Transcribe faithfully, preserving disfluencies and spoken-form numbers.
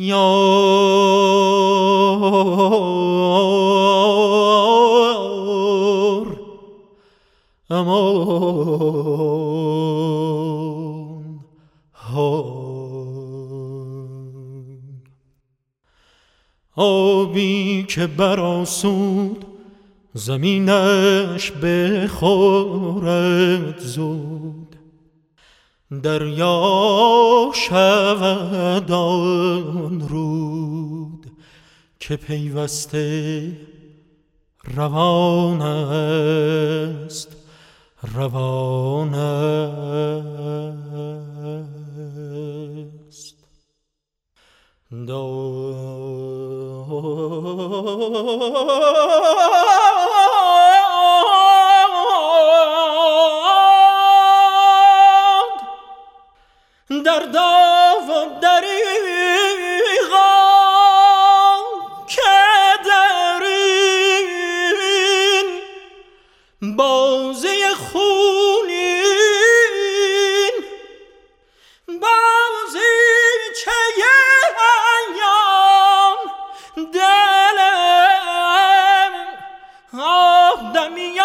یار امان آبی که برآسود زمینش بخورد زود، دریا شود آن رود که پیوسته روان است روان است. در داو و دریغا که درین بازی خونین بازی چه ایام دلم آدمی